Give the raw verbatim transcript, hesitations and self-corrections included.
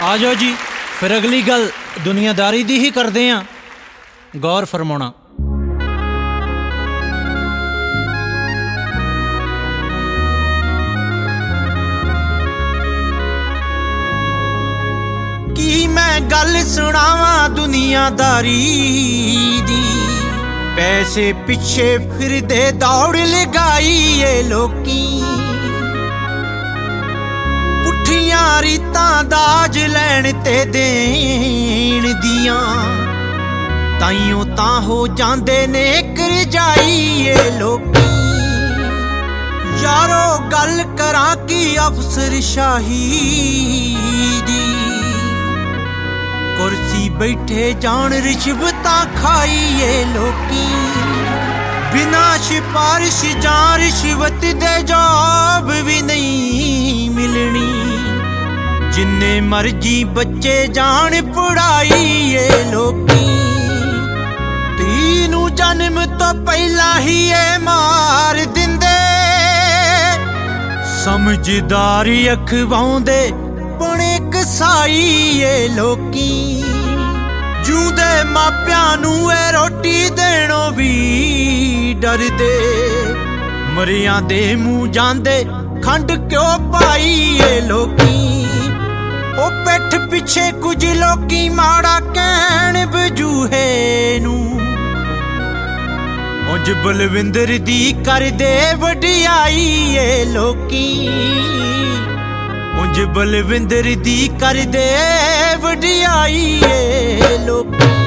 आ जाओ जी, फिर अगली गल दुनियादारी दी ही करदे आं। गौर फरमाना। की मैं गल सुनावा दुनियादारी दी, पैसे पिछे फिरदे दौड़ लगाई ये लोकी, पुठियां रीतां दाज लैण ते देण दियां, ताइयों तां हो जांदे ने करजाई ये लोकी। यारो गल करां की अफसर शाही दी, कुर्सी बैठे जान रिश्वतां खाई ये लोकी, बिना सिफारिश जां रिश्वत दे जॉब भी नहीं मिलनी, जिन्ने मर्जी बच्चे जान पढ़ाई ये लोकी। तीनू जन्म तो पहला ही ये मार दिंदे, समझदारी अखवाउंदे बने कसाई ये लोकी। जूंदे मापियां नू ए रोटी देणों भी डरदे, मरियां दे मूंह जांदे खंड क्यों पाई ये लोकी। ओ पिठ पिछे कुछ लोकी माड़ा कहण बजूहे नू, उंज बलविंदर दी कर दे वडियाई ये लोकी, उंज बलविंदर दी कर दे वडियाई ये लोकी।